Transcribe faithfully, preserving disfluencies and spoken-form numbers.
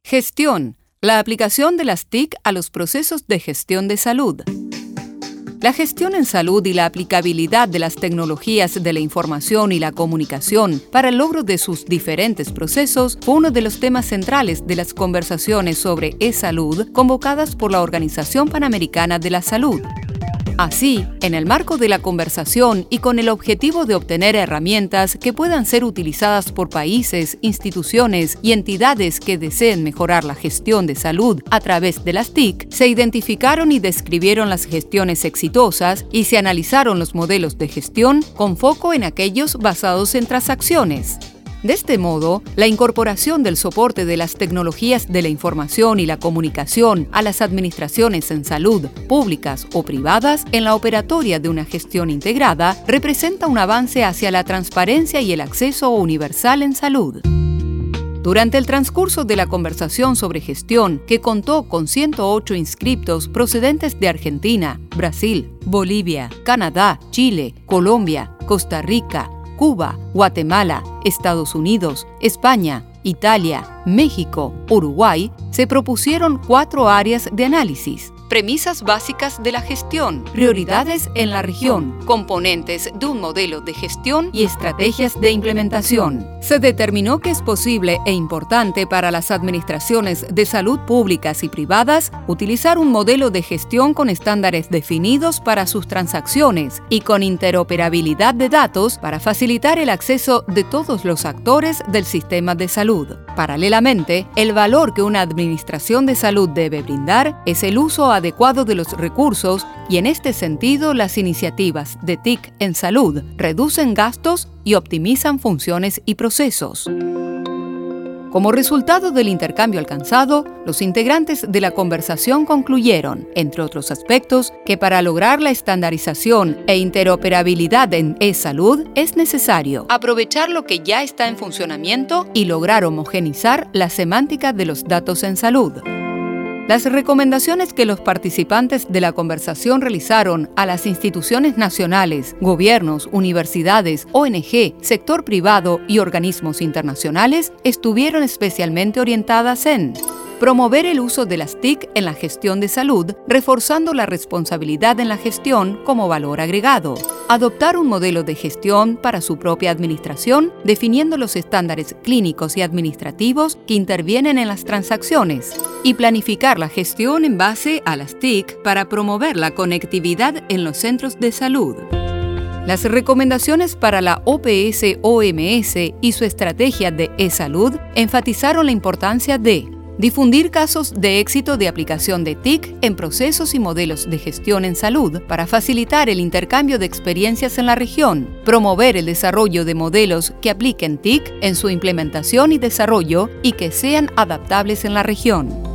Gestión: la aplicación de las T I C a los procesos de gestión de salud. La gestión en salud y la aplicabilidad de las tecnologías de la información y la comunicación para el logro de sus diferentes procesos fue uno de los temas centrales de las conversaciones sobre e-salud convocadas por la Organización Panamericana de la Salud. Así, en el marco de la conversación y con el objetivo de obtener herramientas que puedan ser utilizadas por países, instituciones y entidades que deseen mejorar la gestión de salud a través de las T I C, se identificaron y describieron las gestiones exitosas y se analizaron los modelos de gestión con foco en aquellos basados en transacciones. De este modo, la incorporación del soporte de las tecnologías de la información y la comunicación a las administraciones en salud, públicas o privadas, en la operatoria de una gestión integrada, representa un avance hacia la transparencia y el acceso universal en salud. Durante el transcurso de la conversación sobre gestión, que contó con ciento ocho inscriptos procedentes de Argentina, Brasil, Bolivia, Canadá, Chile, Colombia, Costa Rica, Cuba, Guatemala, Estados Unidos, España, Italia, México, Uruguay, se propusieron cuatro áreas de análisis: premisas básicas de la gestión, prioridades en la región, componentes de un modelo de gestión y estrategias de implementación. Se determinó que es posible e importante para las administraciones de salud públicas y privadas utilizar un modelo de gestión con estándares definidos para sus transacciones y con interoperabilidad de datos para facilitar el acceso de todos los actores del sistema de salud. Paralelamente, el valor que una administración de salud debe brindar es el uso adecuado de los recursos y, en este sentido, las iniciativas de T I C en salud reducen gastos y optimizan funciones y procesos. Como resultado del intercambio alcanzado, los integrantes de la conversación concluyeron, entre otros aspectos, que para lograr la estandarización e interoperabilidad en e-salud es necesario aprovechar lo que ya está en funcionamiento y lograr homogeneizar la semántica de los datos en salud. Las recomendaciones que los participantes de la conversación realizaron a las instituciones nacionales, gobiernos, universidades, O N G, sector privado y organismos internacionales estuvieron especialmente orientadas en promover el uso de las T I C en la gestión de salud, reforzando la responsabilidad en la gestión como valor agregado. Adoptar un modelo de gestión para su propia administración, definiendo los estándares clínicos y administrativos que intervienen en las transacciones. Y planificar la gestión en base a las T I C para promover la conectividad en los centros de salud. Las recomendaciones para la O P S O M S y su estrategia de e-salud enfatizaron la importancia de difundir casos de éxito de aplicación de T I C en procesos y modelos de gestión en salud para facilitar el intercambio de experiencias en la región, promover el desarrollo de modelos que apliquen T I C en su implementación y desarrollo y que sean adaptables en la región.